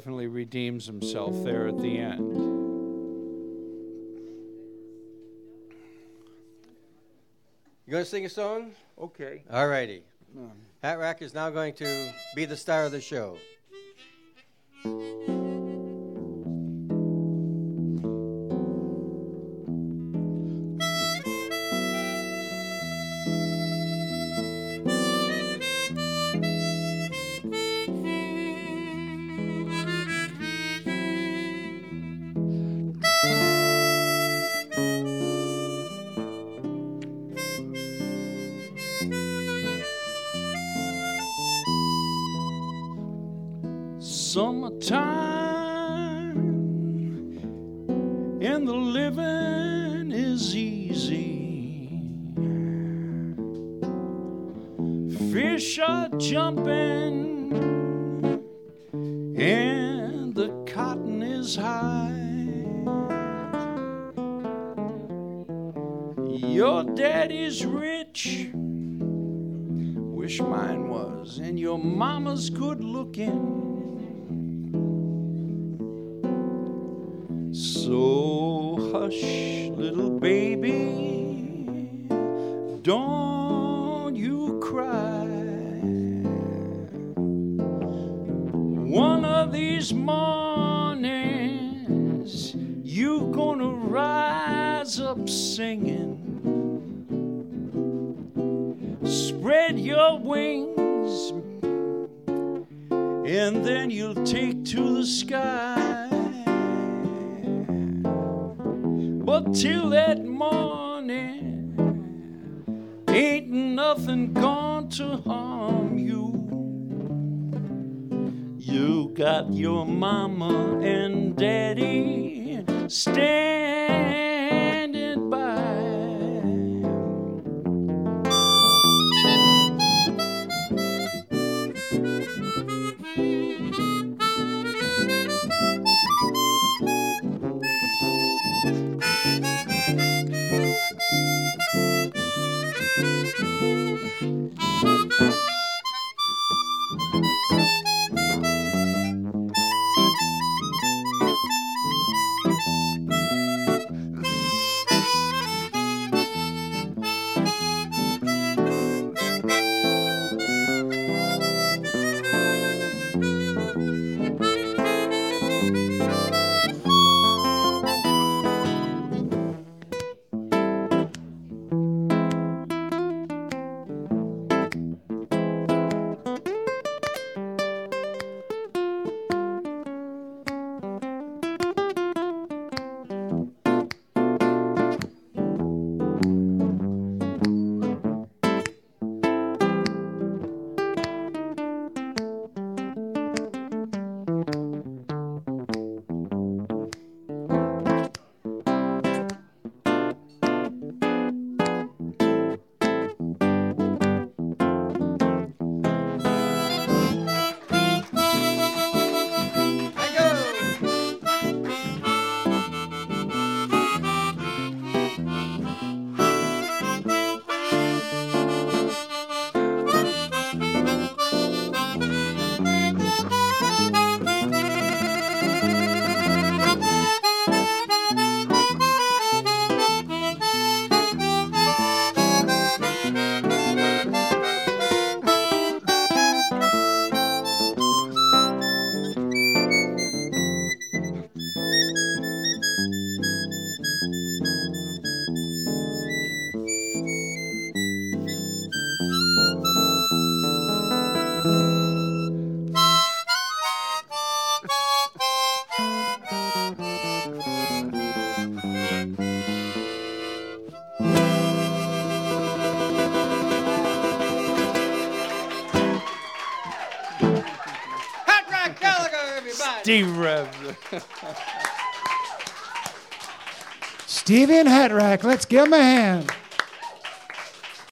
definitely redeems himself there at the end. You going to sing a song? Okay. All righty. Hat Rack is now going to be the star of the show. Summertime and the living is easy. Fish are jumping and the cotton is high. Your daddy's rich, wish mine was, and your mama's good looking. So hush, little baby, don't you cry. One of these mornings, you gonna rise up singing. Spread your wings, and then you'll take to the sky. But till that morning, ain't nothing going to harm you. You got your mama and daddy standing by. Steve Rev. Stevie and Hat Rack, let's give him a hand.